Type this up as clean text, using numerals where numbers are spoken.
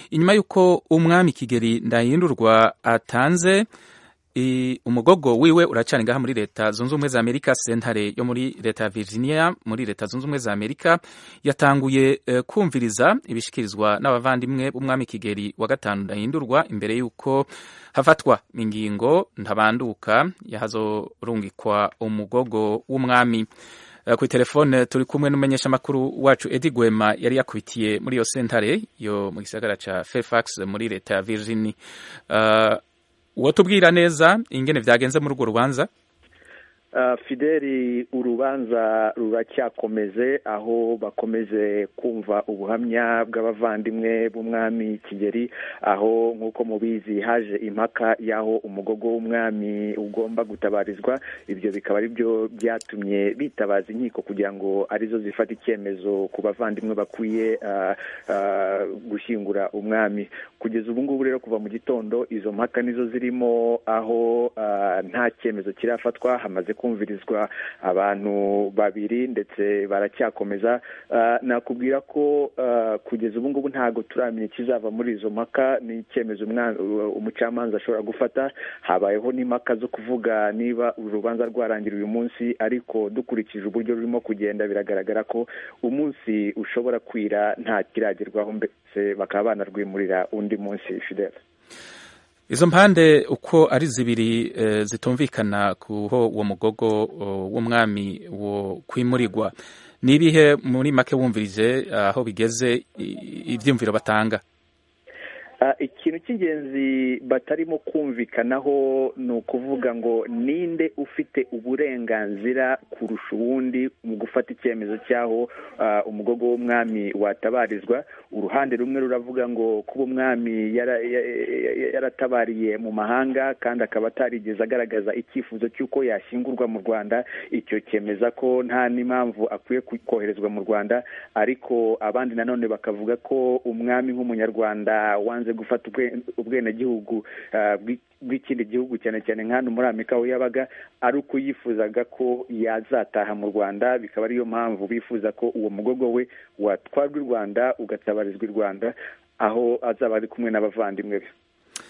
inyuma y'uko umwami Kigeli Ndahindurwa atanze umugogo wiwe uracana ngaha muri leta zunze ubumwe za Amerika. Sentare yo muri leta ya Virginia muri leta zunze ubumwe za Amerika yatanguye kumviriza ibishikirizwa n'abavandimwe b'umwami Kigeli wa gatanu Ndahindurwa imbere y'uko hafatwa ingingo ntabanduka yahazorungikwa umugogo w'umwami. Ku telefone turi kumwe n'umumenyesha makuru wacu Eddie Gwema yari yakubitiye muri iyo sentare yo mu gisagara ca Fairfax muri leta ya Virginia. Wotubwira neza ingene vyagenze muri urwo rubanza? Fideli, urubanza ruracyakomeze aho bakomeze kumva ubuhamya bw'abavandimwe b'umwami Kigeli, aho nk'uko mubizi haje impaka y'aho umugogo w'umwami ugomba gutabarizwa. Ibyo bikaba ari byo byatumye bitabaza inkiko kugira ngo arizo zifata icyemezo ku bavandimwe bakwiye gushyingura umwami. Kugeza ubu ngubu rero kuva mu gitondo izo mpaka nizo zirimo, aho nta cyemezo kirafatwa. Hamaze kumvirizwa abantu babiri ndetse baracyakomeza. Nakubwira ko kugeza ubu ngubu ntago turamenya ikizava muri izo mpaka, ni icyemezo umucamanza ashobora gufata. Habayeho n'impaka zo kuvuga niba urubanza rwarangira uyu munsi, ariko dukurikije uburyo rurimo kugenda biragaragara ko umunsi ushobora kwira nta kiragerwaho, mbese bakaba banarwimurira undi munsi. Fidel, izo mpande uko ari zibiri zitumvikana kuho uwo mugogo w'umwami wo kwimurirwa, nibihe muri make wumvirije aho bigeze ivyumviro batanga? Ikintu cy'ingenzi batarimo kumvikanaho ni ukuvuga ngo ninde ufite uburenganzira kurusha uwundi mu gufata icyemezo cyaho umugogo w'umwami watabarizwa. Uruhande rumwe ruravuga ngo kuba umwami yaratabariye mu mahanga kandi akaba atarigeze agaragaza icyifuzo cy'uko yashyingurwa mu Rwanda, icyo cyemeza ko nta n'impamvu akwiye koherezwa mu Rwanda. Ariko abandi nanone bakavuga ko umwami nk'umunyarwanda wanze gufata ubwenegihugu bw'ikindi gihugu, cyane cyane nk'hano muri Amerika aho yabaga, ari uko yifuzaga ko yazataha mu Rwanda. Bikaba ariyo mpamvu bifuza ko uwo mugogo we watwarwa i Rwanda ugatabarizwa i Rwanda, aho azaba ari kumwe n'abavandimwe be.